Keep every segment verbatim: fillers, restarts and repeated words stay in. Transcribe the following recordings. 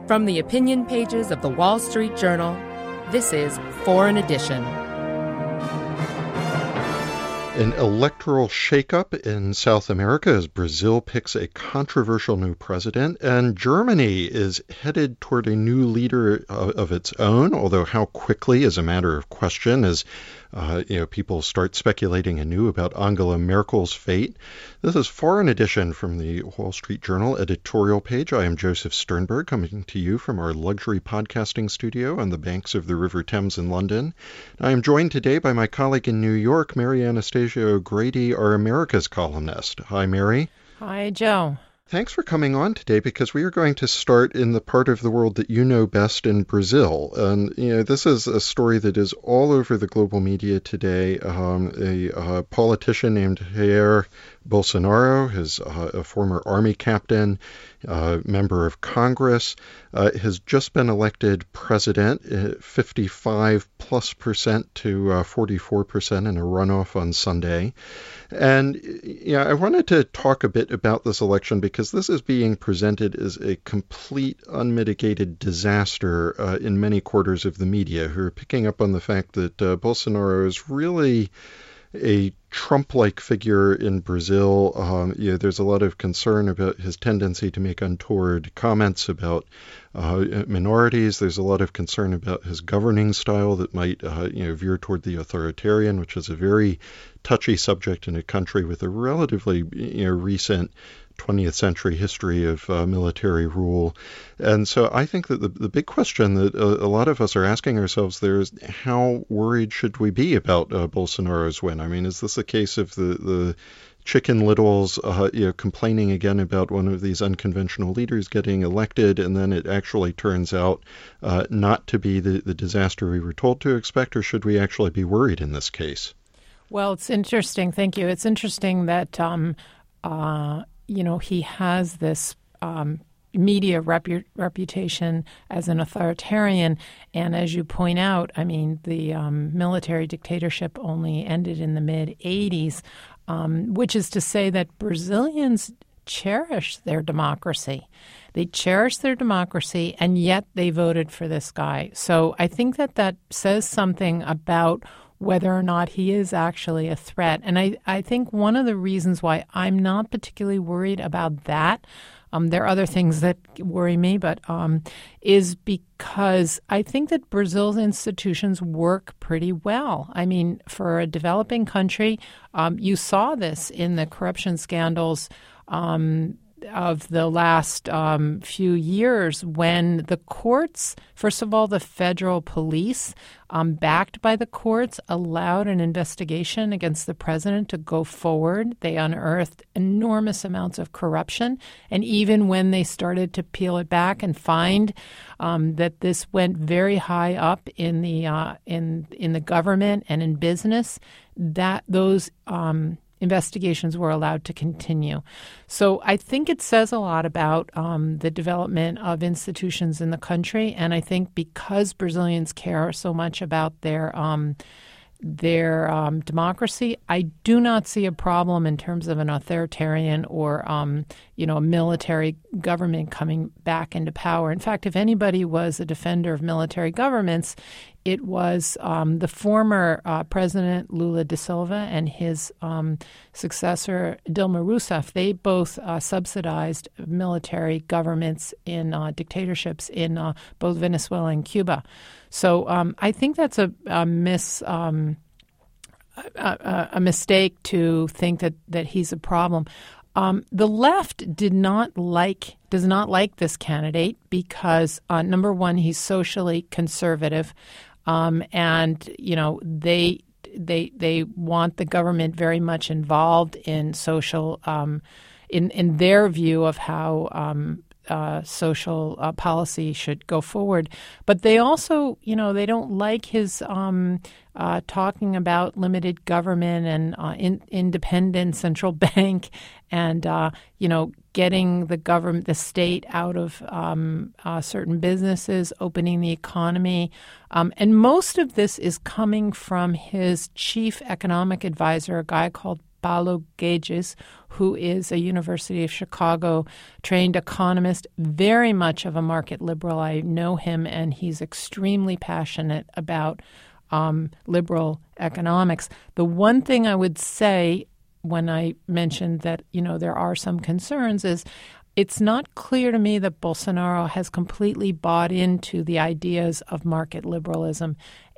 From the opinion pages of the Wall Street Journal, this is Foreign Edition. An electoral shakeup in South America as Brazil picks a controversial new president, and Germany is headed toward a new leader of, of its own, although how quickly is a matter of question as uh, you know, people start speculating anew about Angela Merkel's fate. This is Foreign Edition from the Wall Street Journal editorial page. I am Joseph Sternberg, coming to you from our luxury podcasting studio on the banks of the River Thames in London. I am joined today by my colleague in New York, Mary Anastasia O'Grady, our Americas columnist. Hi, Mary. Hi, Joe. Thanks for coming on today, because we are going to start in the part of the world that you know best, in Brazil. And, you know, this is a story that is all over the global media today. Um, a uh, politician named Jair Bolsonaro, his uh, a former army captain, uh, member of Congress, uh, has just been elected president, uh, fifty-five plus percent to uh, forty-four percent in a runoff on Sunday. And yeah, I wanted to talk a bit about this election because this is being presented as a complete, unmitigated disaster uh, in many quarters of the media, who are picking up on the fact that uh, Bolsonaro is really a Trump-like figure in Brazil. Um, you know, there's a lot of concern about his tendency to make untoward comments about uh, minorities. There's a lot of concern about his governing style that might uh, you know, veer toward the authoritarian, which is a very touchy subject in a country with a relatively you know, recent twentieth century history of uh, military rule. And so I think that the, the big question that a, a lot of us are asking ourselves there is, how worried should we be about uh, Bolsonaro's win? I mean, is this a case of the, the Chicken Littles uh, you know, complaining again about one of these unconventional leaders getting elected, and then it actually turns out uh, not to be the, the disaster we were told to expect? Or should we actually be worried in this case? Well, it's interesting. Thank you. It's interesting that um, uh, you know, he has this um, media repu- reputation as an authoritarian. And as you point out, I mean, the um, military dictatorship only ended in the mid eighties, um, which is to say that Brazilians cherish their democracy. They cherish their democracy, and yet they voted for this guy. So I think that that says something about whether or not he is actually a threat. And I, I think one of the reasons why I'm not particularly worried about that, um, there are other things that worry me, but um, is because I think that Brazil's institutions work pretty well. I mean, for a developing country, um, you saw this in the corruption scandals um of the last um, few years, when the courts, first of all, the federal police, um, backed by the courts, allowed an investigation against the president to go forward. They unearthed enormous amounts of corruption. And even when they started to peel it back and find um, that this went very high up in the uh, in in the government and in business, that those um investigations were allowed to continue. So I think it says a lot about um, the development of institutions in the country. And I think because Brazilians care so much about their um, their um, democracy, I do not see a problem in terms of an authoritarian or, um, you know, a military government coming back into power. In fact, if anybody was a defender of military governments, it was um, the former uh, President Lula da Silva and his um, successor Dilma Rousseff. They both uh, subsidized military governments in uh, dictatorships in uh, both Venezuela and Cuba. So um, I think that's a, a miss um, a, a mistake to think that that he's a problem. Um, the left did not like does not like this candidate because uh, number one, he's socially conservative. Um, and, you know, they they they want the government very much involved in social, um, in, in their view of how um, uh, social uh, policy should go forward. But they also, you know, they don't like his um, uh, talking about limited government and uh, in, independent central bank and, uh, you know, getting the government, the state out of um, uh, certain businesses, opening the economy. Um, and most of this is coming from his chief economic advisor, a guy called Paulo Guedes, who is a University of Chicago trained economist, very much of a market liberal. I know him, and he's extremely passionate about um, liberal economics. The one thing I would say when I mentioned that, you know, there are some concerns is it's not clear to me that Bolsonaro has completely bought into the ideas of market liberalism.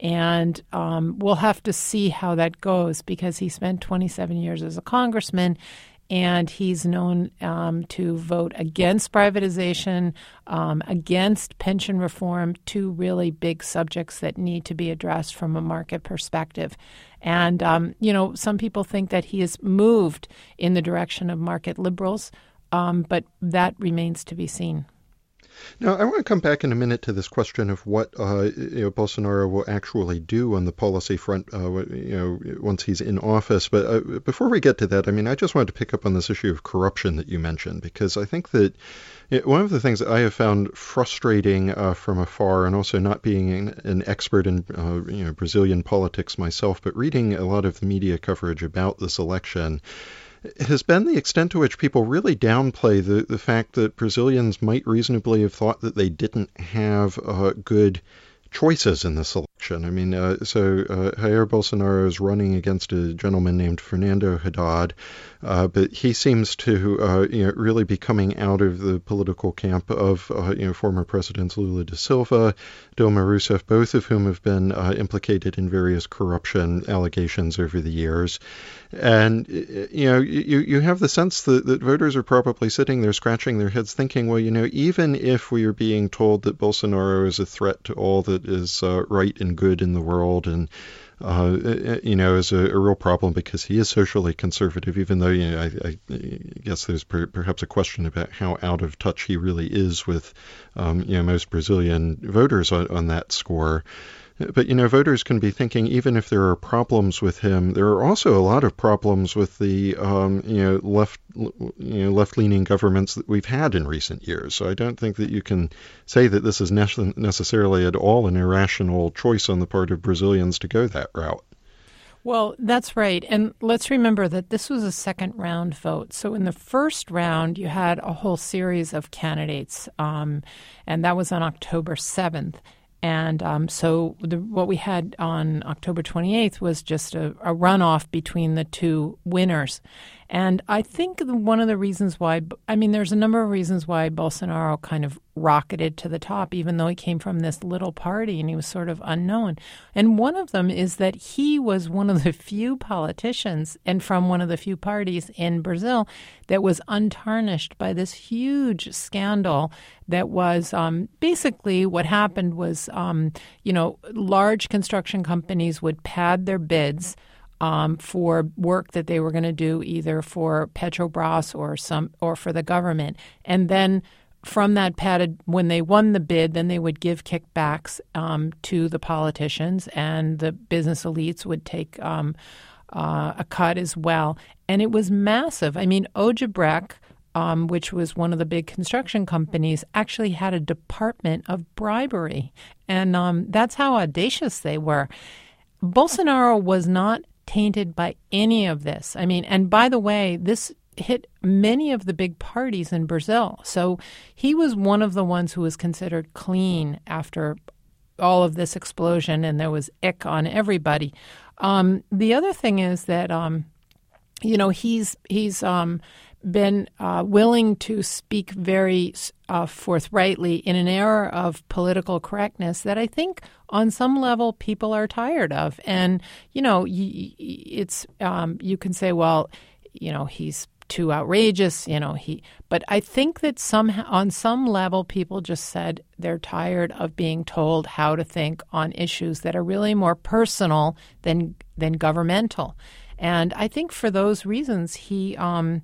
And um, we'll have to see how that goes, because he spent twenty-seven years as a congressman, and he's known um, to vote against privatization, um, against pension reform, two really big subjects that need to be addressed from a market perspective. And, um, you know, some people think that he has moved in the direction of market liberals, um, but that remains to be seen. Now, I want to come back in a minute to this question of what uh, you know, Bolsonaro will actually do on the policy front, uh, you know, once he's in office. But uh, before we get to that, I mean, I just wanted to pick up on this issue of corruption that you mentioned, because I think that you know, one of the things that I have found frustrating uh, from afar, and also not being an, an expert in uh, you know, Brazilian politics myself, but reading a lot of the media coverage about this election, has been the extent to which people really downplay the, the fact that Brazilians might reasonably have thought that they didn't have uh, good choices in this election. I mean, uh, so uh, Jair Bolsonaro is running against a gentleman named Fernando Haddad, uh, but he seems to uh, you know, really be coming out of the political camp of uh, you know, former presidents Lula da Silva, Dilma Rousseff, both of whom have been uh, implicated in various corruption allegations over the years. And, you know, you, you have the sense that, that voters are probably sitting there scratching their heads thinking, well, you know, even if we are being told that Bolsonaro is a threat to all that is uh, right and good in the world, and, uh, you know, is a, a real problem because he is socially conservative, even though, you know, I, I guess there's per, perhaps a question about how out of touch he really is with, um, you know, most Brazilian voters on, on that score. But, you know, voters can be thinking, even if there are problems with him, there are also a lot of problems with the, um, you know, left, you know, left-leaning governments that we've had in recent years. So I don't think that you can say that this is ne- necessarily at all an irrational choice on the part of Brazilians to go that route. Well, that's right. And let's remember that this was a second round vote. So in the first round, you had a whole series of candidates, um, and that was on October seventh. And um, so the, what we had on October twenty-eighth was just a, a runoff between the two winners. And I think one of the reasons why, I mean, there's a number of reasons why Bolsonaro kind of rocketed to the top, even though he came from this little party and he was sort of unknown. And one of them is that he was one of the few politicians and from one of the few parties in Brazil that was untarnished by this huge scandal that was um, basically what happened was, um, you know, large construction companies would pad their bids Um, for work that they were going to do either for Petrobras or some or for the government. And then from that padded, when they won the bid, then they would give kickbacks um, to the politicians, and the business elites would take um, uh, a cut as well. And it was massive. I mean, Odebrecht, um, which was one of the big construction companies, actually had a department of bribery. And um, that's how audacious they were. Bolsonaro was not tainted by any of this. I mean, and by the way, this hit many of the big parties in Brazil. So he was one of the ones who was considered clean after all of this explosion, and there was ick on everybody. Um, the other thing is that, um, you know, he's he's um, been uh, willing to speak very uh, forthrightly in an era of political correctness that I think on some level people are tired of. And, you know, y- it's um, you can say, well, you know, he's too outrageous, you know, he, but I think that somehow on some level people just said they're tired of being told how to think on issues that are really more personal than than governmental. And I think for those reasons, he um,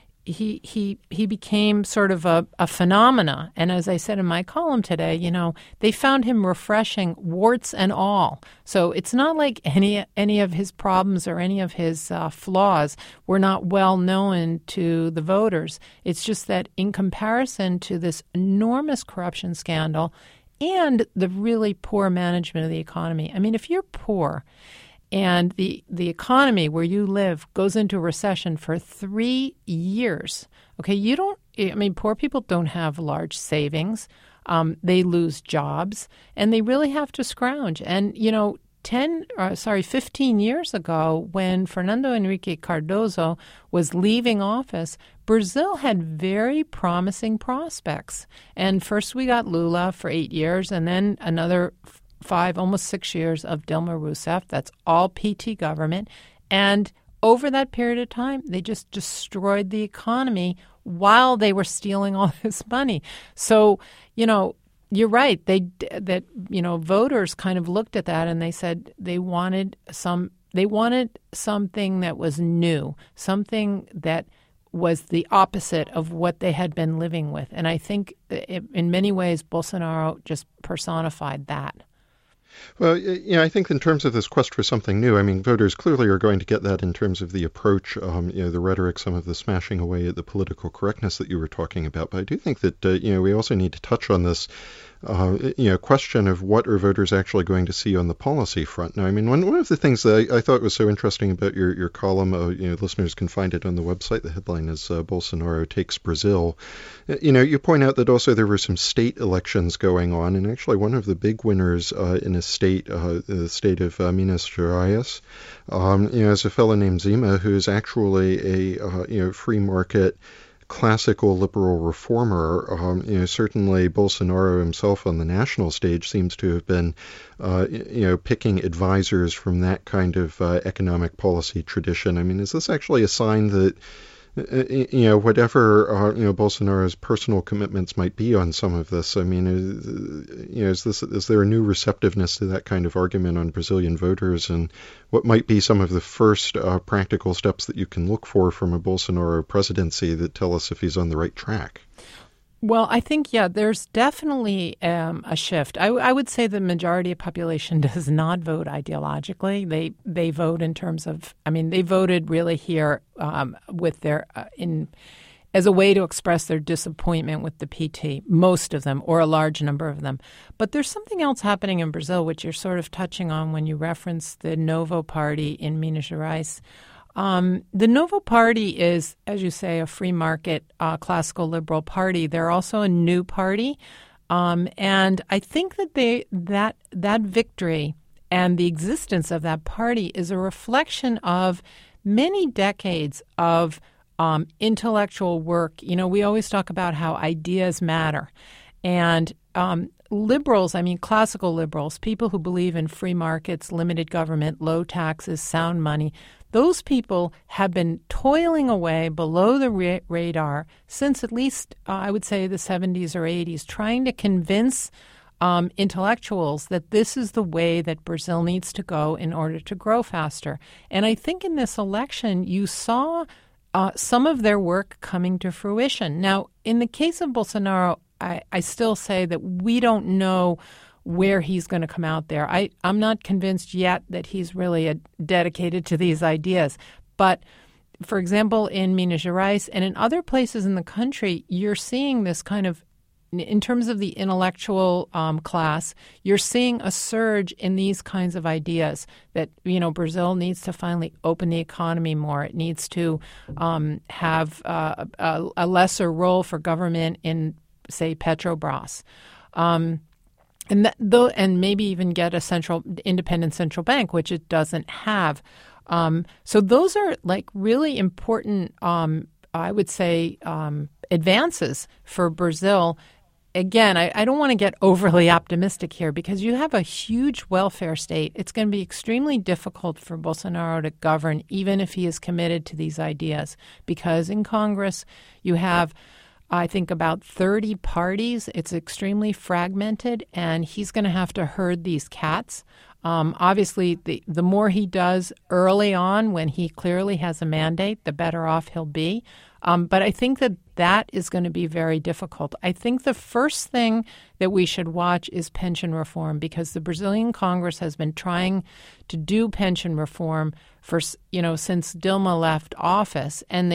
he he he became sort of a, a phenomena. And as I said in my column today, you know, they found him refreshing, warts and all. So it's not like any any of his problems or any of his uh, flaws were not well known to the voters. It's just that in comparison to this enormous corruption scandal and the really poor management of the economy. I mean, if you're poor and the, the economy where you live goes into recession for three years, okay, you don't, I mean, poor people don't have large savings. Um, they lose jobs, and they really have to scrounge. And, you know, ten, uh, sorry, fifteen years ago, when Fernando Henrique Cardoso was leaving office, Brazil had very promising prospects. And first we got Lula for eight years, and then another five, almost six years of Dilma Rousseff. That's all P T government. And over that period of time, they just destroyed the economy while they were stealing all this money. So, you know, you're right. They that you know voters kind of looked at that and they said they wanted some. They wanted something that was new, something that was the opposite of what they had been living with. And I think it, in many ways, Bolsonaro just personified that. Well, you know, I think in terms of this quest for something new, I mean, voters clearly are going to get that in terms of the approach, um, you know, the rhetoric, some of the smashing away at the political correctness that you were talking about. But I do think that, uh, you know, we also need to touch on this, uh, you know, question of what are voters actually going to see on the policy front. Now, I mean, one, one of the things that I, I thought was so interesting about your, your column, uh, you know, listeners can find it on the website. The headline is uh, Bolsonaro Takes Brazil. You know, you point out that also there were some state elections going on, and actually one of the big winners uh, in a state, uh, the state of uh, Minas Gerais, um, you know, is a fellow named Zema, who is actually a, uh, you know, free market classical liberal reformer. Um, you know, certainly Bolsonaro himself on the national stage seems to have been, uh, you know, picking advisors from that kind of uh, economic policy tradition. I mean, is this actually a sign that, you know, whatever, uh, you know, Bolsonaro's personal commitments might be on some of this, I mean, is, you know, is this, is there a new receptiveness to that kind of argument on Brazilian voters, and what might be some of the first uh, practical steps that you can look for from a Bolsonaro presidency that tell us if he's on the right track? Well, I think, yeah, there's definitely um, a shift. I, I would say the majority of population does not vote ideologically. They they vote in terms of, I mean, they voted really here um, with their, uh, in as a way to express their disappointment with the P T, most of them, or a large number of them. But there's something else happening in Brazil, which you're sort of touching on when you reference the Novo Party in Minas Gerais. Um, the Novo Party is, as you say, a free market uh, classical liberal party. They're also a new party. Um, and I think that they that that victory and the existence of that party is a reflection of many decades of um, intellectual work. You know, we always talk about how ideas matter. And um, liberals, I mean classical liberals, people who believe in free markets, limited government, low taxes, sound money, those people have been toiling away below the ra- radar since at least, uh, I would say, the seventies or eighties, trying to convince um, intellectuals that this is the way that Brazil needs to go in order to grow faster. And I think in this election, you saw uh, some of their work coming to fruition. Now, in the case of Bolsonaro, I, I still say that we don't know where he's going to come out there. I, I'm not convinced yet that he's really a, dedicated to these ideas. But, for example, in Minas Gerais and in other places in the country, you're seeing this kind of, in terms of the intellectual um, class, you're seeing a surge in these kinds of ideas that, you know, Brazil needs to finally open the economy more. It needs to um, have uh, a, a lesser role for government in, say, Petrobras. Um And that, though, and maybe even get a central, independent central bank, which it doesn't have. Um, so those are like really important, um, I would say, um, advances for Brazil. Again, I, I don't want to get overly optimistic here because you have a huge welfare state. It's going to be extremely difficult for Bolsonaro to govern, even if he is committed to these ideas, because in Congress you have, I think, about thirty parties. It's extremely fragmented, and he's going to have to herd these cats. Um, obviously, the, the more he does early on when he clearly has a mandate, the better off he'll be. Um, but I think that that is going to be very difficult. I think the first thing that we should watch is pension reform, because the Brazilian Congress has been trying to do pension reform for, you know, since Dilma left office, and they've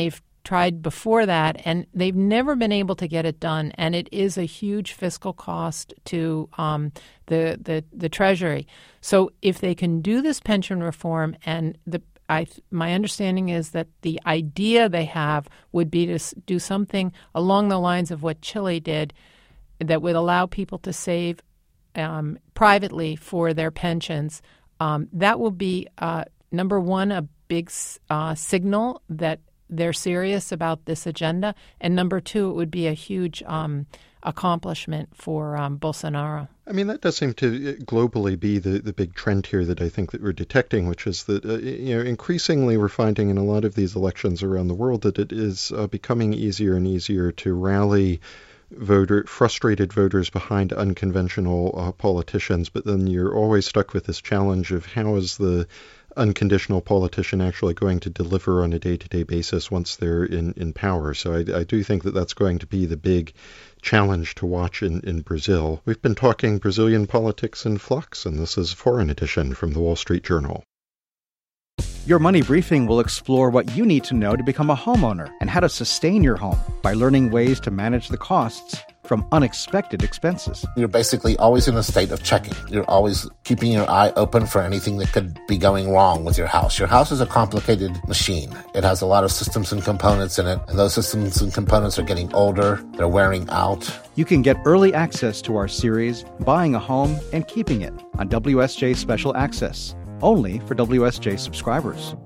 tried before that, and they've never been able to get it done. And it is a huge fiscal cost to um, the, the the Treasury. So if they can do this pension reform, and the I my understanding is that the idea they have would be to do something along the lines of what Chile did, that would allow people to save um, privately for their pensions. Um, that will be, uh, number one, a big uh, signal that they're serious about this agenda. And number two, it would be a huge um, accomplishment for um, Bolsonaro. I mean, that does seem to globally be the, the big trend here that I think that we're detecting, which is that, uh, you know, increasingly we're finding in a lot of these elections around the world that it is uh, becoming easier and easier to rally voter frustrated voters behind unconventional uh, politicians, but then you're always stuck with this challenge of how is the unconditional politician actually going to deliver on a day-to-day basis once they're in, in power. So I, I do think that that's going to be the big challenge to watch in, in Brazil. We've been talking Brazilian politics in flux, and this is Foreign Edition from the Wall Street Journal. Your Money Briefing will explore what you need to know to become a homeowner and how to sustain your home by learning ways to manage the costs from unexpected expenses. You're basically always in a state of checking. You're always keeping your eye open for anything that could be going wrong with your house. Your house is a complicated machine. It has a lot of systems and components in it, and those systems and components are getting older. They're wearing out. You can get early access to our series, Buying a Home and Keeping It, on W S J Special Access, only for W S J subscribers.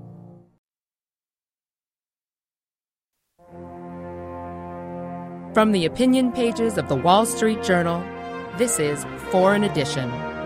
From the opinion pages of the Wall Street Journal, this is Foreign Edition.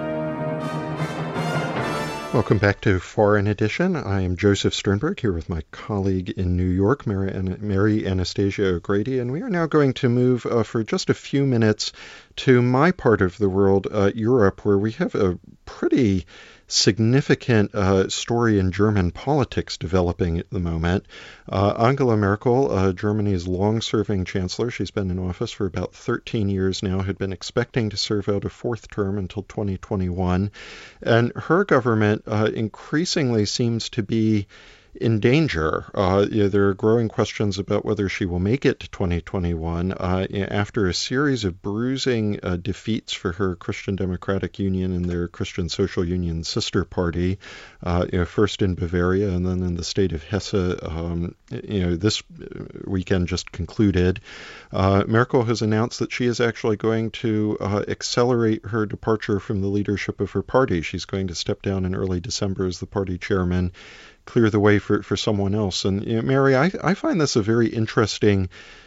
Welcome back to Foreign Edition. I am Joseph Sternberg here with my colleague in New York, Mary, Mary Anastasia O'Grady, and we are now going to move uh, for just a few minutes to my part of the world, uh, Europe, where we have a pretty significant uh, story in German politics developing at the moment. Uh, Angela Merkel, uh, Germany's long-serving chancellor, she's been in office for about thirteen years now, had been expecting to serve out a fourth term until twenty twenty-one. And her government uh, increasingly seems to be in danger. Uh, you know, there are growing questions about whether she will make it to twenty twenty-one uh, after a series of bruising uh, defeats for her Christian Democratic Union and their Christian Social Union sister party, uh, you know, first in Bavaria and then in the state of Hesse. Um, you know, this weekend just concluded. Uh, Merkel has announced that she is actually going to uh, accelerate her departure from the leadership of her party. She's going to step down in early December as the party chairman, clear the way for, for someone else. And, you know, Mary, I, I find this a very interesting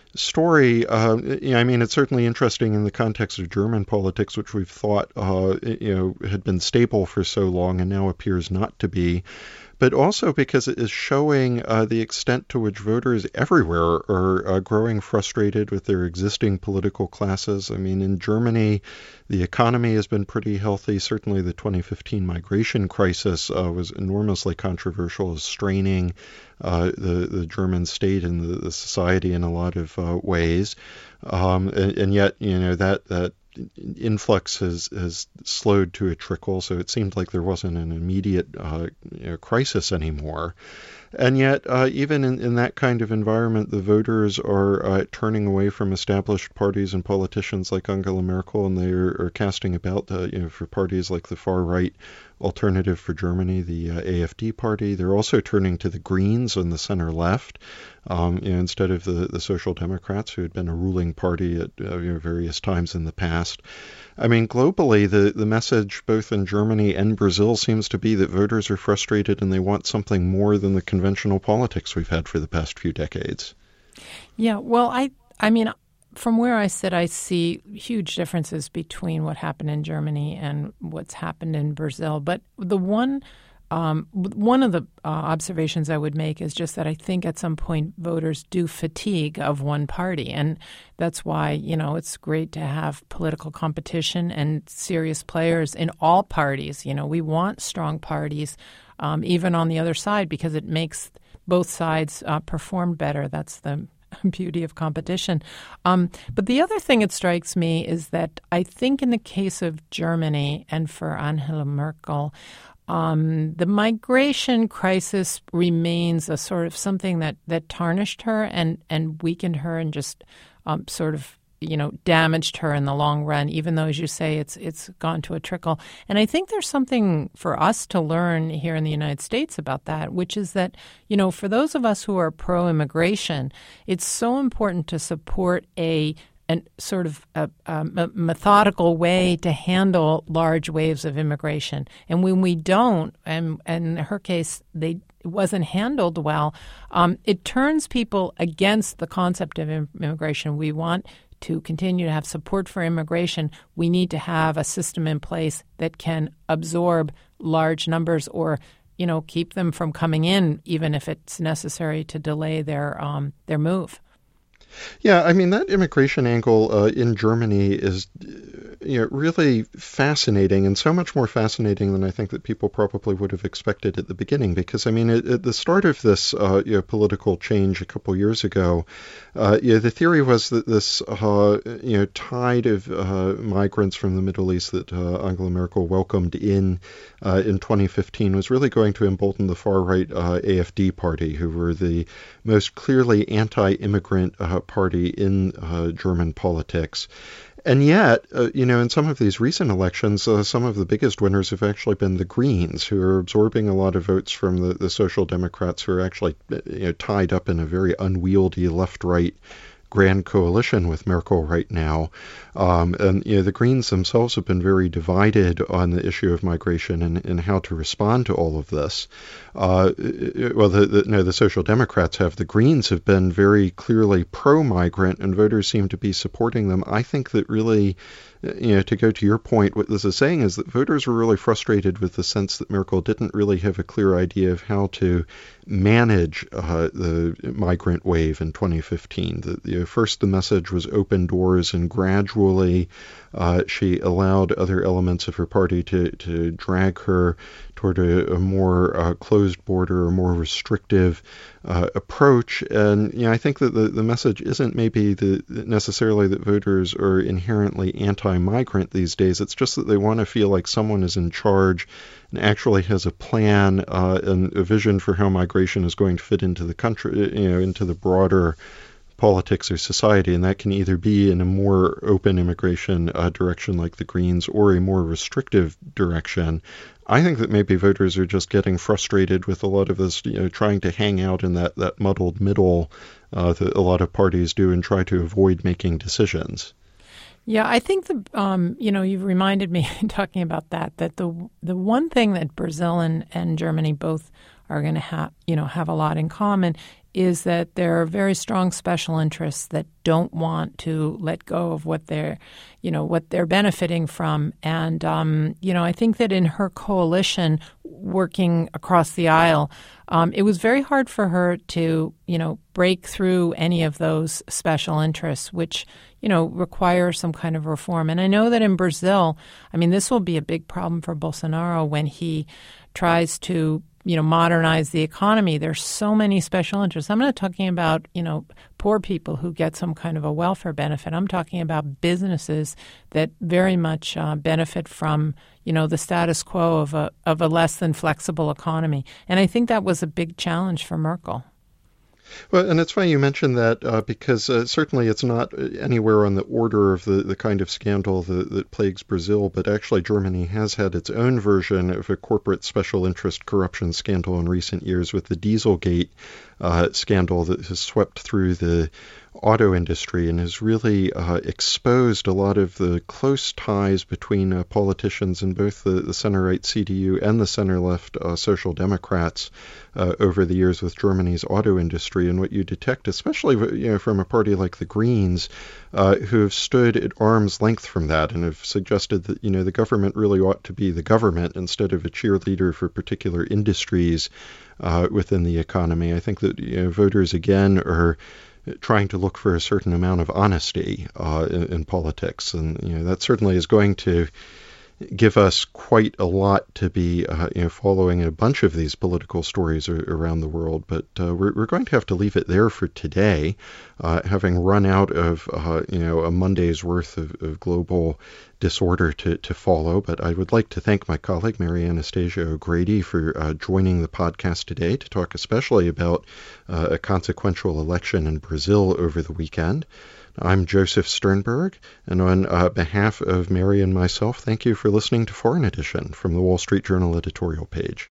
story. Uh, you know, I mean, it's certainly interesting in the context of German politics, which we've thought, uh, you know, had been stable for so long and now appears not to be, but also because it is showing uh, the extent to which voters everywhere are uh, growing frustrated with their existing political classes. I mean, in Germany, the economy has been pretty healthy. Certainly the twenty fifteen migration crisis uh, was enormously controversial, as straining uh, the, the German state and the, the society in a lot of uh, ways. Um, and, and yet, you know, that, that influx has, has slowed to a trickle, so it seemed like there wasn't an immediate uh, you know, crisis anymore. And yet, uh, even in, in that kind of environment, the voters are uh, turning away from established parties and politicians like Angela Merkel, and they are, are casting about uh, you know, for parties like the far-right Alternative for Germany, the uh, A F D party. They're also turning to the Greens and the center-left, um, you know, instead of the, the Social Democrats, who had been a ruling party at uh, you know, various times in the past. I mean, globally, the, the message both in Germany and Brazil seems to be that voters are frustrated and they want something more than the conventional politics we've had for the past few decades. Yeah, well, I, I mean, from where I sit, I see huge differences between what happened in Germany and what's happened in Brazil. But the one Um, one of the uh, observations I would make is just that I think at some point voters do fatigue of one party. And that's why, you know, it's great to have political competition and serious players in all parties. You know, we want strong parties, um, even on the other side, because it makes both sides uh, perform better. That's the beauty of competition. Um, but the other thing that strikes me is that I think in the case of Germany and for Angela Merkel, um, the migration crisis remains a sort of something that, that tarnished her and, and weakened her and just um, sort of, you know, damaged her in the long run, even though, as you say, it's it's gone to a trickle. And I think there's something for us to learn here in the United States about that, which is that, you know, for those of us who are pro-immigration, it's so important to support a and sort of a, a methodical way to handle large waves of immigration. And when we don't, and, and in her case, they it wasn't handled well, um, it turns people against the concept of immigration. We want to continue to have support for immigration. We need to have a system in place that can absorb large numbers or, you know, keep them from coming in, even if it's necessary to delay their um, their move. Yeah, I mean, that immigration angle uh, in Germany is, you know, really fascinating, and so much more fascinating than I think that people probably would have expected at the beginning. Because, I mean, at, at the start of this uh, you know, political change a couple years ago, uh, you know, the theory was that this uh, you know tide of uh, migrants from the Middle East that uh, Angela Merkel welcomed in uh, in twenty fifteen was really going to embolden the far-right uh, A F D party, who were the most clearly anti-immigrant uh, party in uh, German politics. And yet, uh, you know, in some of these recent elections, uh, some of the biggest winners have actually been the Greens, who are absorbing a lot of votes from the, the Social Democrats, who are actually, you know, tied up in a very unwieldy left-right grand coalition with Merkel right now. Um, and, you know, the Greens themselves have been very divided on the issue of migration and, and how to respond to all of this. Uh, well, the, the, no, the Social Democrats have. The Greens have been very clearly pro-migrant, and voters seem to be supporting them. I think that really, you know, to go to your point, what this is saying is that voters were really frustrated with the sense that Merkel didn't really have a clear idea of how to manage uh, the migrant wave in twenty fifteen. The, you know, first, the message was open doors, and gradually uh, she allowed other elements of her party to, to drag her toward a, a more uh, closed border, a more restrictive uh, approach. And, you know, I think that the, the message isn't maybe the, necessarily that voters are inherently anti-migrant these days. It's just that they want to feel like someone is in charge and actually has a plan uh, and a vision for how migration is going to fit into the country, you know, into the broader politics or society, and that can either be in a more open immigration uh, direction like the Greens or a more restrictive direction. I think that maybe voters are just getting frustrated with a lot of this, you know, trying to hang out in that, that muddled middle uh, that a lot of parties do and try to avoid making decisions. Yeah, I think the um, you know, you've reminded me talking about that that the the one thing that Brazil and, and Germany both are going to have you know have a lot in common is that there are very strong special interests that don't want to let go of what they're, you know, what they're benefiting from. And, um, you know, I think that in her coalition working across the aisle, um, it was very hard for her to, you know, break through any of those special interests, which, you know, require some kind of reform. And I know that in Brazil, I mean, this will be a big problem for Bolsonaro when he tries to, you know, modernize the economy. There's so many special interests. I'm not talking about, you know, poor people who get some kind of a welfare benefit. I'm talking about businesses that very much uh, benefit from, you know, the status quo of a of a less than flexible economy. And I think that was a big challenge for Merkel. Well, and it's funny you mentioned that uh, because uh, certainly it's not anywhere on the order of the, the kind of scandal that, that plagues Brazil, but actually Germany has had its own version of a corporate special interest corruption scandal in recent years with the Dieselgate uh, scandal that has swept through the auto industry and has really uh, exposed a lot of the close ties between uh, politicians in both the, the center-right C D U and the center-left uh, Social Democrats uh, over the years with Germany's auto industry. And what you detect, especially you know, from a party like the Greens, uh, who have stood at arm's length from that and have suggested that you know the government really ought to be the government instead of a cheerleader for particular industries uh, within the economy. I think that you know, voters again are trying to look for a certain amount of honesty uh, in, in politics, and you know that certainly is going to give us quite a lot to be uh, you know, following a bunch of these political stories ar- around the world, but uh, we're, we're going to have to leave it there for today, uh, having run out of uh, you know a Monday's worth of, of global disorder to, to follow. But I would like to thank my colleague, Mary Anastasia O'Grady, for uh, joining the podcast today to talk especially about uh, a consequential election in Brazil over the weekend. I'm Joseph Sternberg, and on uh, behalf of Mary and myself, thank you for listening to Foreign Edition from the Wall Street Journal editorial page.